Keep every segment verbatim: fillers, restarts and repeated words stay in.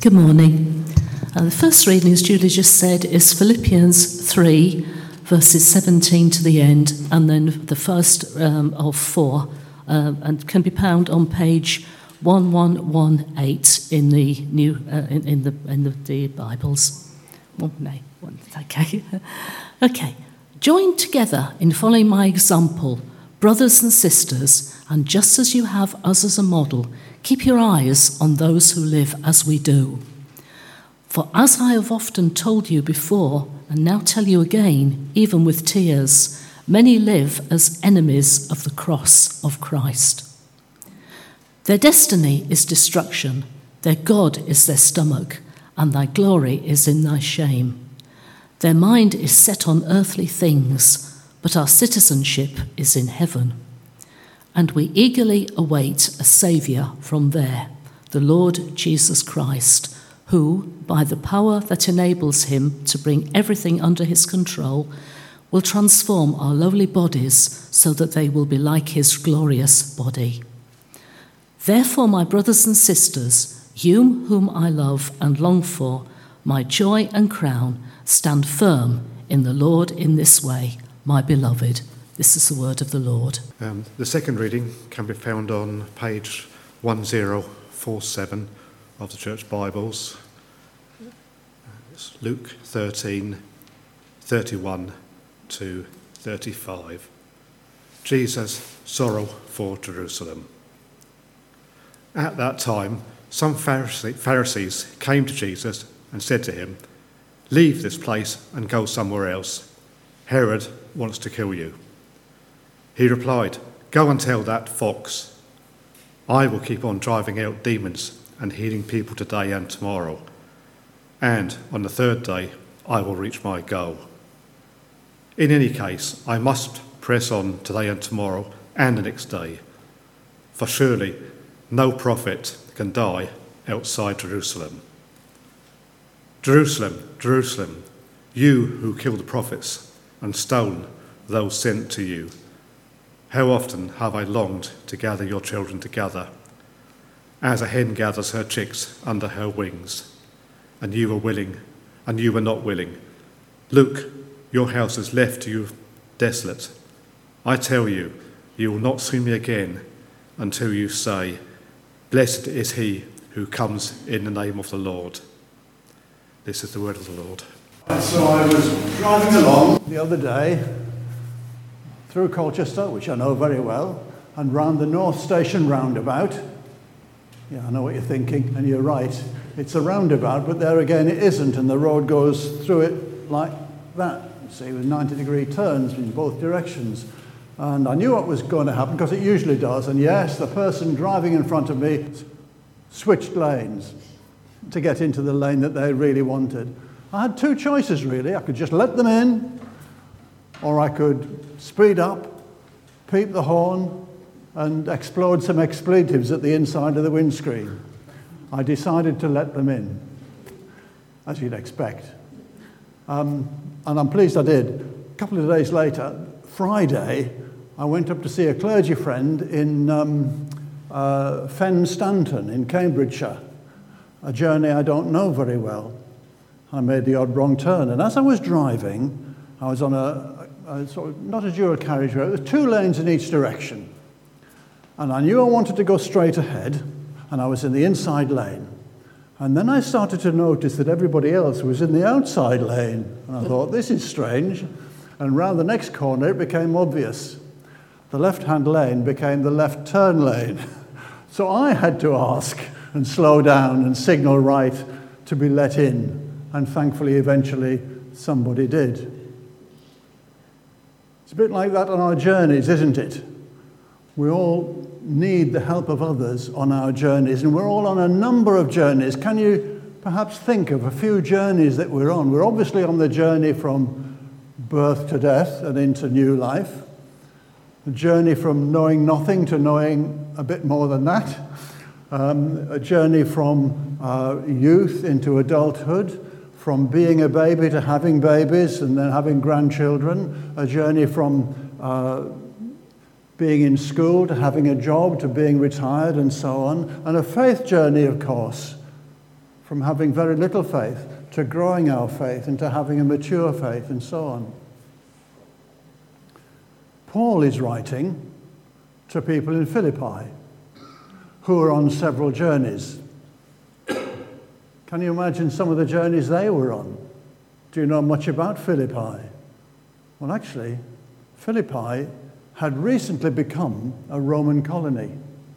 Good morning. Uh, the first reading, as Julie just said, is Philippians three, verses seventeen to the end, and then the first um, of four, uh, and can be found on page one one one eight in the new uh, in, in the in the, the Bibles. One, no, one, okay, okay. Join together in following my example, brothers and sisters, and just as you have us as a model, keep your eyes on those who live as we do. For as I have often told you before, and now tell you again, even with tears, many live as enemies of the cross of Christ. Their destiny is destruction, their God is their stomach, and thy glory is in thy shame. Their mind is set on earthly things, but our citizenship is in heaven. And we eagerly await a Saviour from there, the Lord Jesus Christ, who, by the power that enables him to bring everything under his control, will transform our lowly bodies so that they will be like his glorious body. Therefore, my brothers and sisters, you whom I love and long for, my joy and crown, stand firm in the Lord in this way, my beloved. This is the word of the Lord. Um, the second reading can be found on page one zero four seven of the Church Bibles. It's Luke thirteen, thirty-one to thirty-five. Jesus' sorrow for Jerusalem. At that time, some Pharisees came to Jesus and said to him, "Leave this place and go somewhere else. Herod wants to kill you." He replied, "Go and tell that fox, I will keep on driving out demons and healing people today and tomorrow, and on the third day I will reach my goal. In any case, I must press on today and tomorrow and the next day, for surely no prophet can die outside Jerusalem. Jerusalem, Jerusalem, you who kill the prophets and stone those sent to you. How often have I longed to gather your children together, as a hen gathers her chicks under her wings, and you were willing, and you were not willing. Look, your house is left to you desolate. I tell you, you will not see me again until you say, 'Blessed is he who comes in the name of the Lord.'" This is the word of the Lord. So I was driving along the other day through Colchester, which I know very well, and round the North Station roundabout. Yeah, I know what you're thinking, and you're right. It's a roundabout, but there again it isn't, and the road goes through it like that, you see, with ninety degree turns in both directions. And I knew what was going to happen, because it usually does, and yes, the person driving in front of me switched lanes to get into the lane that they really wanted. I had two choices, really. I could just let them in, or I could speed up, peep the horn, and explode some expletives at the inside of the windscreen. I decided to let them in, as you'd expect. Um, and I'm pleased I did. A couple of days later, Friday, I went up to see a clergy friend in um, uh, Fen Stanton in Cambridgeshire, a journey I don't know very well. I made the odd wrong turn, and as I was driving, I was on a, a, a sort of, not a dual carriageway, there were two lanes in each direction. And I knew I wanted to go straight ahead, and I was in the inside lane. And then I started to notice that everybody else was in the outside lane. And I thought, this is strange. And round the next corner, it became obvious. The left-hand lane became the left turn lane. So I had to ask and slow down and signal right to be let in. And thankfully, eventually, somebody did. It's a bit like that on our journeys, isn't it? We all need the help of others on our journeys, and we're all on a number of journeys. Can you perhaps think of a few journeys that we're on? We're obviously on the journey from birth to death and into new life, a journey from knowing nothing to knowing a bit more than that, um, a journey from uh, youth into adulthood, from being a baby to having babies and then having grandchildren, a journey from uh, being in school to having a job to being retired and so on, and a faith journey, of course, from having very little faith to growing our faith into having a mature faith and so on. Paul is writing to people in Philippi who are on several journeys. Can you imagine some of the journeys they were on? Do you know much about Philippi? Well, actually, Philippi had recently become a Roman colony.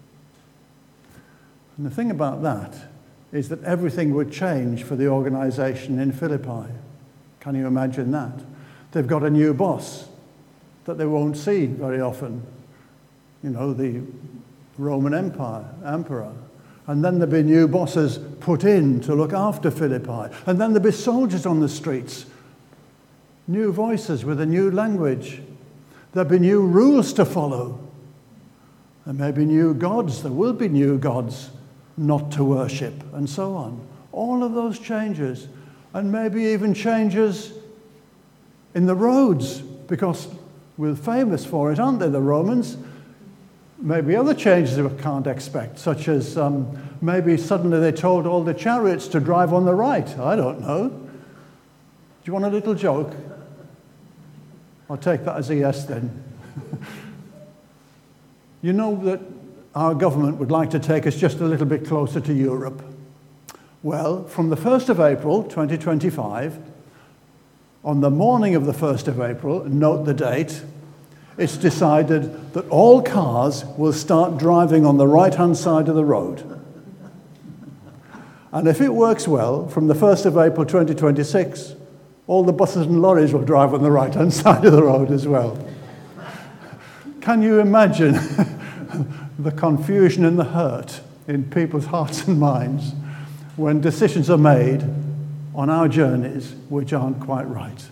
And the thing about that is that everything would change for the organization in Philippi. Can you imagine that? They've got a new boss that they won't see very often. You know, the Roman Empire, emperor. And then there'll be new bosses put in to look after Philippi. And then there'll be soldiers on the streets. New voices with a new language. There'll be new rules to follow. There may be new gods. There will be new gods not to worship, and so on. All of those changes. And maybe even changes in the roads, because we're famous for it, aren't they, the Romans? Maybe other changes we can't expect, such as um, maybe suddenly they told all the chariots to drive on the right. I don't know. Do you want a little joke? I'll take that as a yes then. You know that our government would like to take us just a little bit closer to Europe. Well, from the first of April twenty twenty-five, on the morning of the first of April, note the date, it's decided that all cars will start driving on the right-hand side of the road. And if it works well, from the first of April twenty twenty-six, all the buses and lorries will drive on the right-hand side of the road as well. Can you imagine the confusion and the hurt in people's hearts and minds when decisions are made on our journeys which aren't quite right?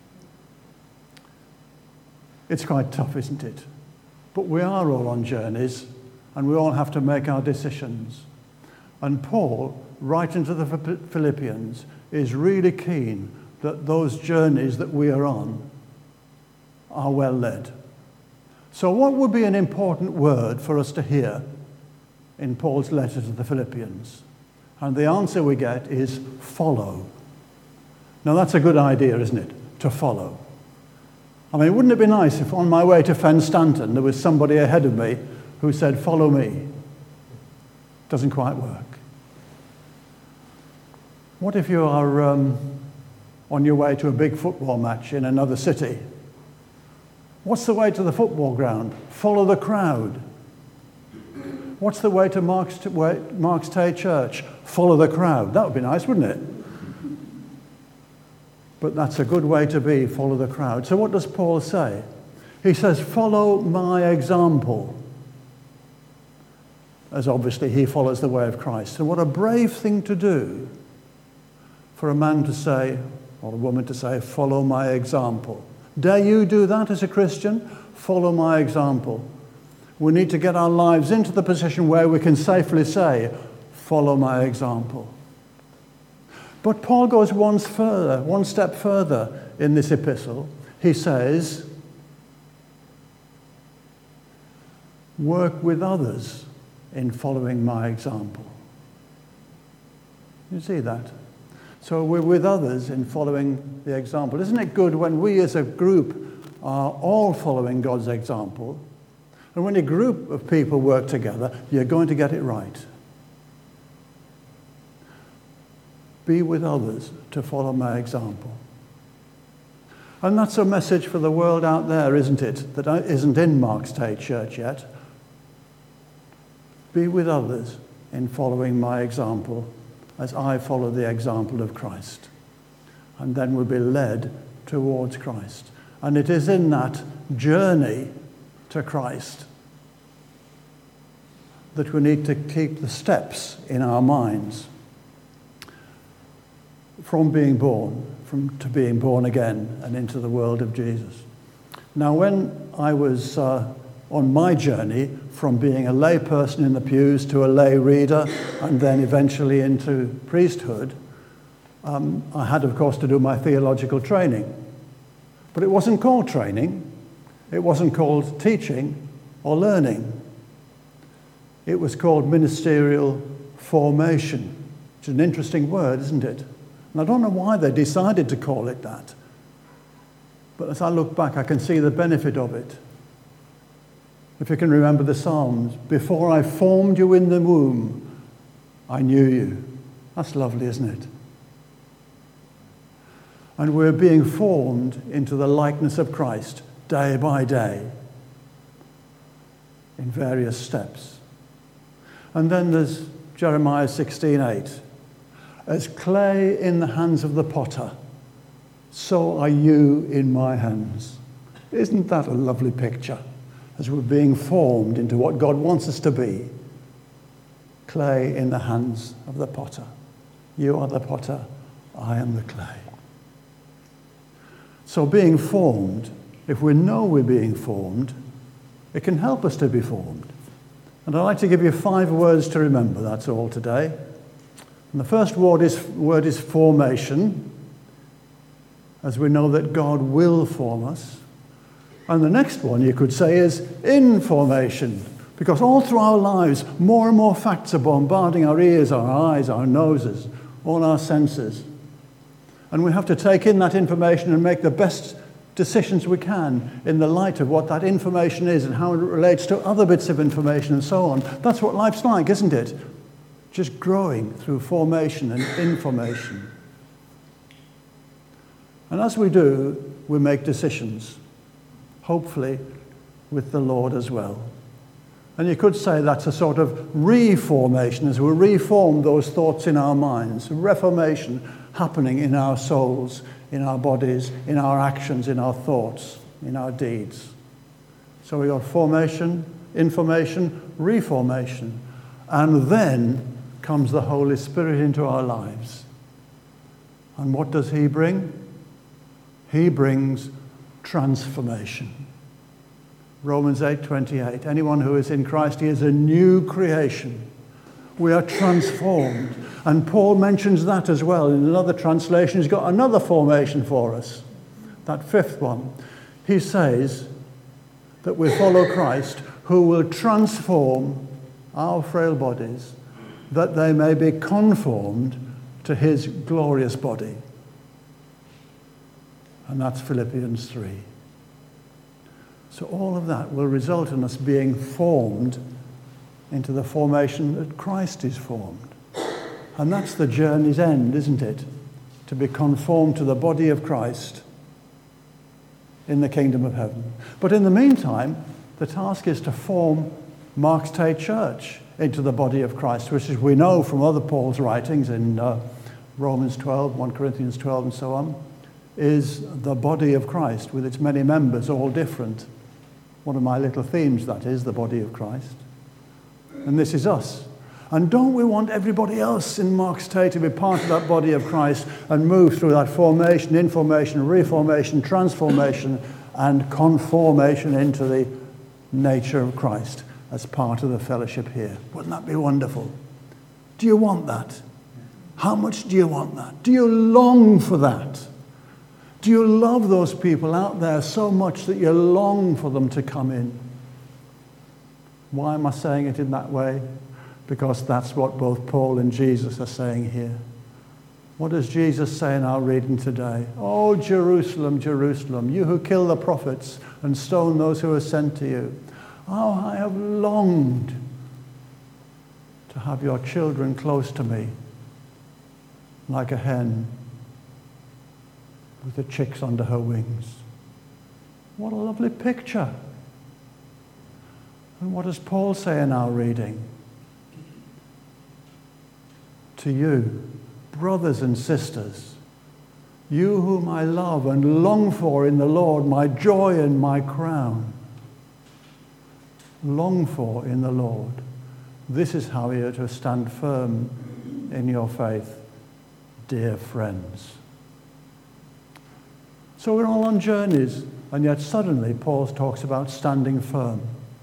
It's quite tough, isn't it? But we are all on journeys, and we all have to make our decisions. And Paul, writing to the Philippians, is really keen that those journeys that we are on are well led. So what would be an important word for us to hear in Paul's letter to the Philippians? And the answer we get is follow. Now that's a good idea, isn't it? To follow. I mean, wouldn't it be nice if on my way to Fen Stanton there was somebody ahead of me who said, follow me? Doesn't quite work. What if you are um, on your way to a big football match in another city? What's the way to the football ground? Follow the crowd. What's the way to Mark's, to, Mark's Tay Church? Follow the crowd. That would be nice, wouldn't it? But that's a good way to be, follow the crowd. So what does Paul say? He says, follow my example. As obviously he follows the way of Christ. And what a brave thing to do for a man to say, or a woman to say, follow my example. Dare you do that as a Christian? Follow my example. We need to get our lives into the position where we can safely say, follow my example. But Paul goes one further, one step further in this epistle. He says, work with others in following my example. You see that? So we're with others in following the example. Isn't it good when we as a group are all following God's example? And when a group of people work together, you're going to get it right. Be with others to follow my example. And that's a message for the world out there, isn't it? That isn't in Mark's Tay Church yet. Be with others in following my example as I follow the example of Christ. And then we'll be led towards Christ. And it is in that journey to Christ that we need to keep the steps in our minds from being born, from to being born again and into the world of Jesus. Now, when I was uh, on my journey from being a lay person in the pews to a lay reader and then eventually into priesthood, um, I had, of course, to do my theological training. But it wasn't called training. It wasn't called teaching or learning. It was called ministerial formation. which is an interesting word, isn't it? And I don't know why they decided to call it that. But as I look back, I can see the benefit of it. If you can remember the Psalms, before I formed you in the womb, I knew you. That's lovely, isn't it? And we're being formed into the likeness of Christ day by day in various steps. And then there's Jeremiah sixteen eight. As clay in the hands of the potter, so are you in my hands. Isn't that a lovely picture? As we're being formed into what God wants us to be. Clay in the hands of the potter. You are the potter, I am the clay. So being formed, if we know we're being formed, it can help us to be formed. And I'd like to give you five words to remember, that's all today. And the first word is, word is formation, as we know that God will form us. And the next one, you could say, is information, because all through our lives, more and more facts are bombarding our ears, our eyes, our noses, all our senses. And we have to take in that information and make the best decisions we can in the light of what that information is and how it relates to other bits of information and so on. That's what life's like, isn't it? Just growing through formation and information. And as we do, we make decisions, hopefully with the Lord as well. And you could say that's a sort of reformation, as we reform those thoughts in our minds, reformation happening in our souls, in our bodies, in our actions, in our thoughts, in our deeds. So we got formation, information, reformation, and then comes the Holy Spirit into our lives. And what does he bring? He brings transformation. Romans eight twenty-eight. Anyone who is in Christ, he is a new creation. We are transformed. And Paul mentions that as well. In another translation, he's got another formation for us. That fifth one. He says that we follow Christ, who will transform our frail bodies, that they may be conformed to his glorious body. And that's Philippians three. So all of that will result in us being formed into the formation that Christ is formed. And that's the journey's end, isn't it? To be conformed to the body of Christ in the kingdom of heaven. But in the meantime, the task is to form Marks Tate Church into the body of Christ, which, as we know from other Paul's writings in uh, Romans twelve, First Corinthians twelve and so on, is the body of Christ with its many members, all different. One of my little themes, that is, the body of Christ. And this is us. And don't we want everybody else in Marks Tate to be part of that body of Christ and move through that formation, information, reformation, transformation, and conformation into the nature of Christ as part of the fellowship here? Wouldn't that be wonderful? Do you want that? How much do you want that? Do you long for that? Do you love those people out there so much that you long for them to come in? Why am I saying it in that way? Because that's what both Paul and Jesus are saying here. What does Jesus say in our reading today? Oh, Jerusalem, Jerusalem, you who kill the prophets and stone those who are sent to you. Oh, I have longed to have your children close to me, like a hen with the chicks under her wings. What a lovely picture. And what does Paul say in our reading? To you, brothers and sisters, you whom I love and long for in the Lord, my joy and my crown. Long for in the Lord. This is how you are to stand firm in your faith, dear friends. So we're all on journeys, and yet suddenly Paul talks about standing firm.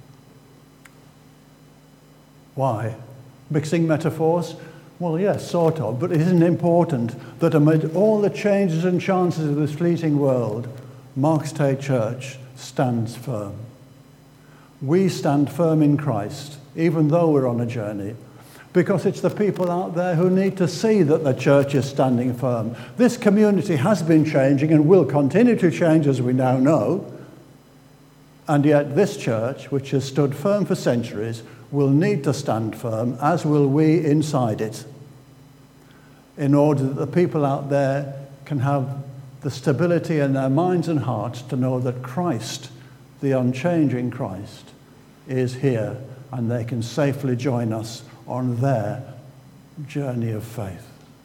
Why? Mixing metaphors? Well, yes, sort of, but it isn't important that amid all the changes and chances of this fleeting world, Marks Tate Church stands firm. We stand firm in Christ, even though we're on a journey. because it's the people out there who need to see that the church is standing firm. This community has been changing and will continue to change, as we now know. And yet this church, which has stood firm for centuries, will need to stand firm, as will we inside it, in order that the people out there can have the stability in their minds and hearts to know that Christ, the unchanging Christ, is here, and they can safely join us on their journey of faith.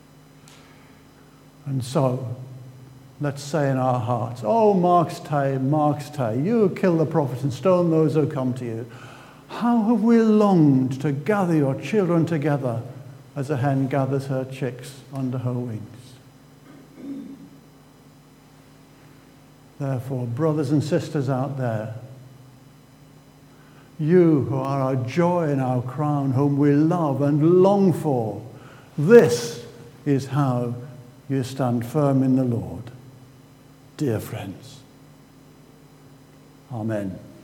And so, let's say in our hearts, "Oh, Mark's Day, Mark's Day, you kill the prophets and stone those who come to you. How have we longed to gather your children together as a hen gathers her chicks under her wings." Therefore, brothers and sisters out there, you who are our joy and our crown, whom we love and long for, this is how you stand firm in the Lord, dear friends. Amen.